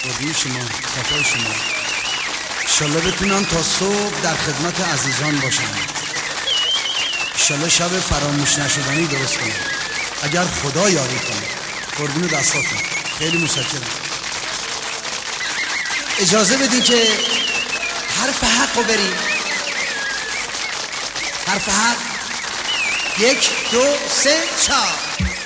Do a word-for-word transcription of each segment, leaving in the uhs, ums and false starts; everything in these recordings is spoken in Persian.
قربون شما، صفای شما. انشالله بتونم تا صبح در خدمت عزیزان باشم. انشالله شب فراموش نشدنی درست کنم اگر خدا یاری کنه. قربون دستاتون، خیلی متشکرم. اجازه بدین که حرف حق رو بریم. حرف حق. یک دو سه چهار.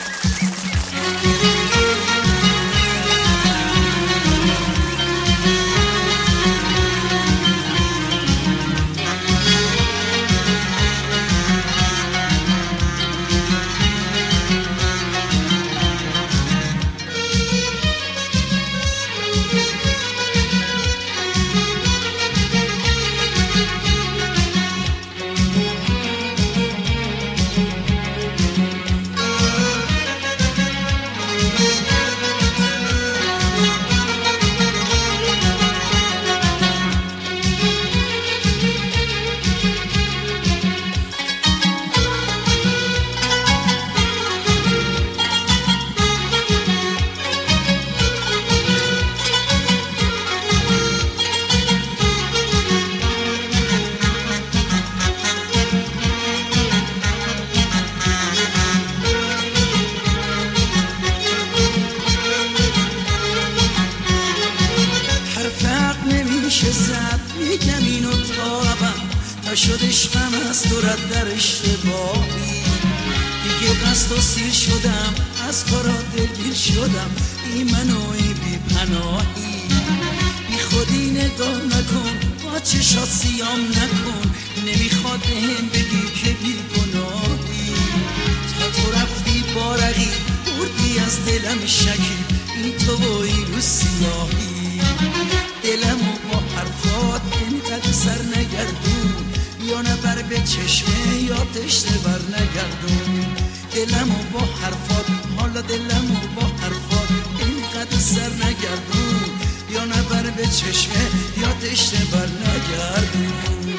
شد عشقم از تو رد در اشتباهی دیگه قصد و سیر شدم از کارات دلگیر شدم این منوی بی پناهی بی خودی نگاه نکن با چشات سیام نکن نمیخواد بهم بگی که بی گناهی تا تو رفتی بارقی بردی از دلم شکی این تو و این رو سیاهی دلمو با حرفات اینقدر سر نگردون یا نبر به چشمه یا تشنه بر نگردون دلمو با حرفات حالا دلمو با حرفات اینقدر سر نگردون یا نبر به چشمه یا تشنه بر نگردون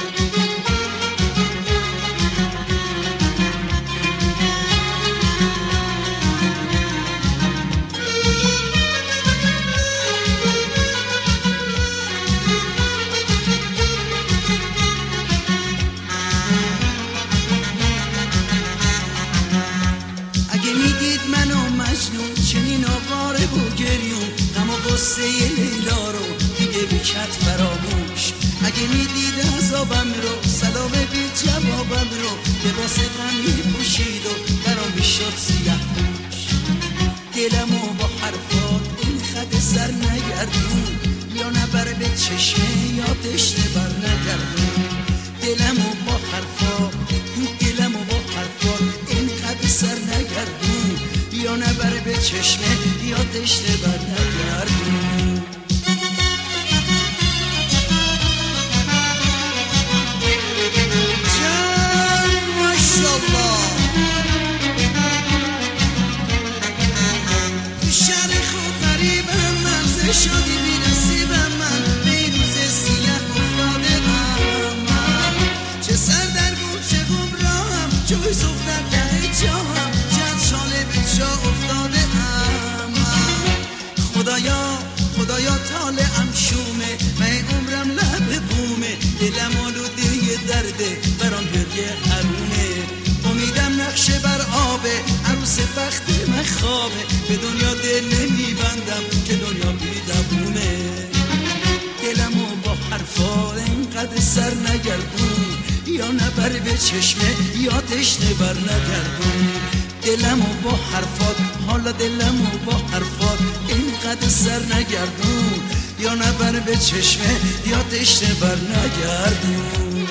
قصه لیلا رو دیگه بیکت فراموش اگه میدید عذابم رو سلام بی جوابم رو لباس غم میپوشید و برام میشد سیاه پوش دلمو با حرفات این خط سر نگردون یا نبر به چشمه یا تشنه بر نگردون دلمو با حرفات دلمو با حرفات این خط سر نگردون یا نبر به چشمه یا تشنه بر نگردون جان ماشالله تو شهر خود غریبم من ز شادی بی نصیبم من به این روز سیاه افتاده من چه سردرگم چه گمراهم جوی صف در ته جاهم چند شاله به جا افتاده خدایا خدایا طالعم شومه من عمرم لب بومه دلم آلوده درده برام گریه حرومه امیدم نقشه بر آبه عروس بخت من خوابه به دنیا دل نمیبندم که دنیا بیدبونه دلمو با حرفا اینقدر سر نگردون یا نبر به چشمه یا تشنه بر نگردون دلمو با حرفات حالا دلمو با حرفات اینقدر سر نگردون یا نبر به چشمه یا تشنه بر نگردون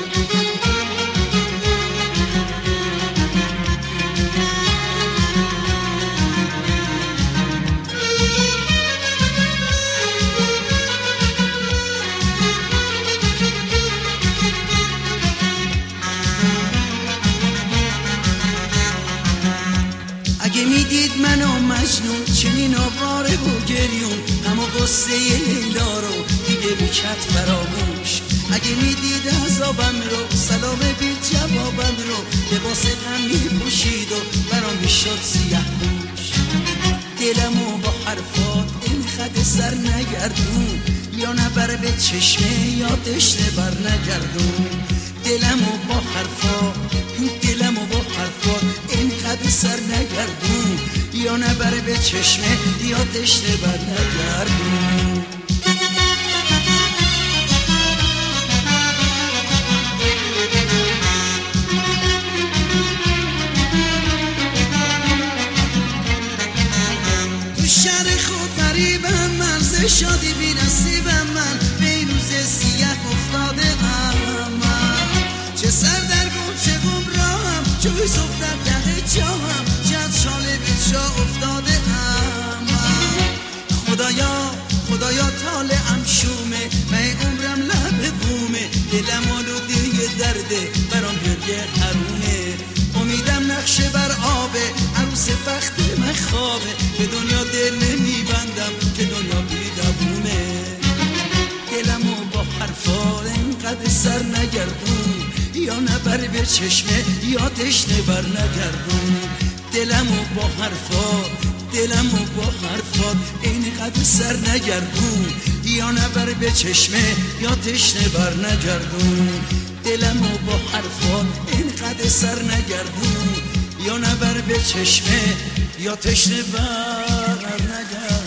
اگه میدید منو مجنون چنین آواره و گریون اما قصه لیلا رو دیگه بیکت فراموش اگه میدید عذابم رو سلام بی جوابم رو لباس غم میپوشید و برام میشد سیاه پوش دلمو با حرفات این خط سر نگردون یا نبر به چشمه یا تشنه بر نگردون دلمو با حرفا دلمو با حرفا اینقدر سر نگردون یا نبر به چشمه یا تشنه بر نگردون شادی بی نصیبم من به این روز سیاه افتاده ام من چه سردرگم چه گمراهم چه یوسف در ده جاهم چه از شال به جا افتاده ام من خدایا خدایا طالعم شومه من عمرم لب بومه دلم آلوده درده برام گریه حرومه امیدم نقشه بر آبه عروس بخت من خوابه به دنیا دل نمیبندم که دنیا بیدبونه دلمو با حرفا اینقدر سر نگردون یا نبر به چشمه یا تشنه بر نگردون دلمو با حرفا دلمو با حرفات اینقدر سر نگردون یا نبر به چشمه یا تشنه بر نگردون دلمو با حرفات اینقدر سر نگردون یا نبر به چشمه یا تشنه بر نگردون